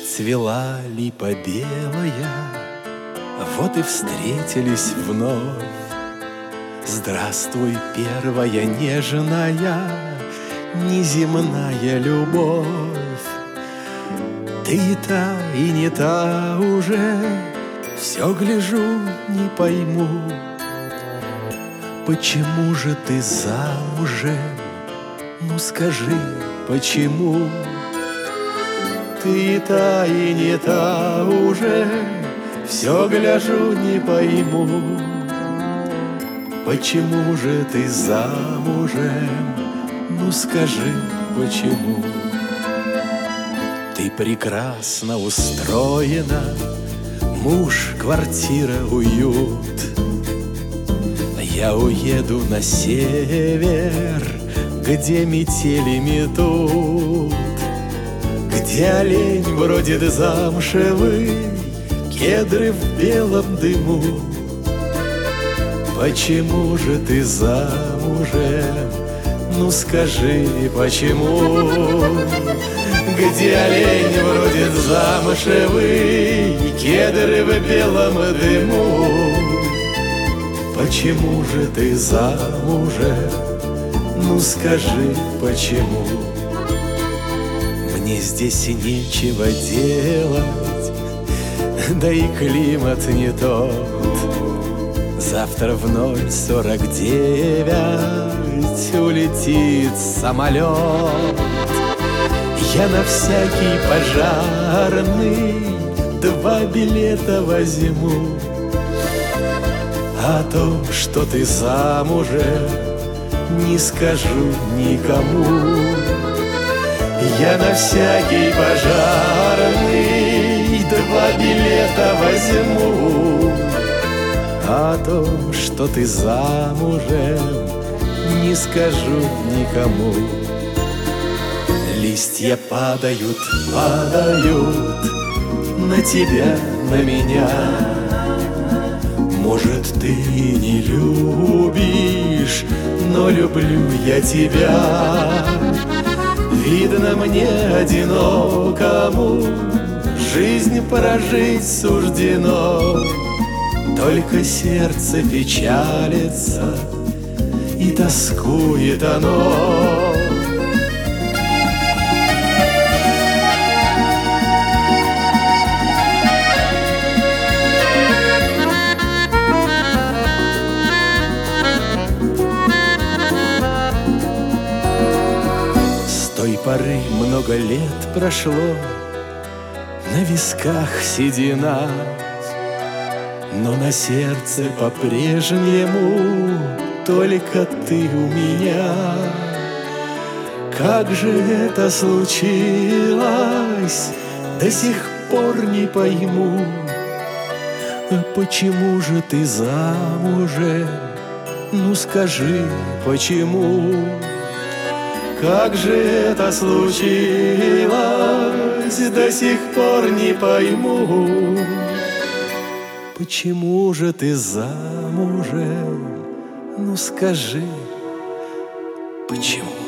Цвела липа белая, вот и встретились вновь. Здравствуй, первая нежная, неземная любовь. Ты та и не та уже, все гляжу, не пойму, почему же ты замужем? Ну скажи, почему? Ты та и не та уже, все гляжу, не пойму, почему же ты замужем? Ну скажи, почему? Ты прекрасно устроена, муж, квартира, уют. Я уеду на север, где метели метут, где олень бродит замшевый, кедры в белом дыму. Почему же ты замужем? Ну скажи, почему? Где олень бродит замшевый, кедры в белом дыму. Почему же ты замужем? Ну скажи, почему? Мне здесь нечего делать, да и климат не тот. Завтра в 0:49 улетит самолет. Я на всякий пожарный 2 билета возьму. О том, что ты замужем, не скажу никому. Я на всякий пожарный 2 билета возьму. О том, что ты замужем, не скажу никому. Листья падают, падают на тебя, на меня. Может, ты и не любишь, но люблю я тебя. Видно, мне одинокому жизнь прожить суждено. Только сердце печалится, и тоскует оно. С той поры много лет прошло, на висках седина, но на сердце по-прежнему только ты у меня. Как же это случилось, до сих пор не пойму. Почему же ты замужем? Ну скажи, почему? Как же это случилось, до сих пор не пойму. Почему же ты замужем? Ну скажи, почему?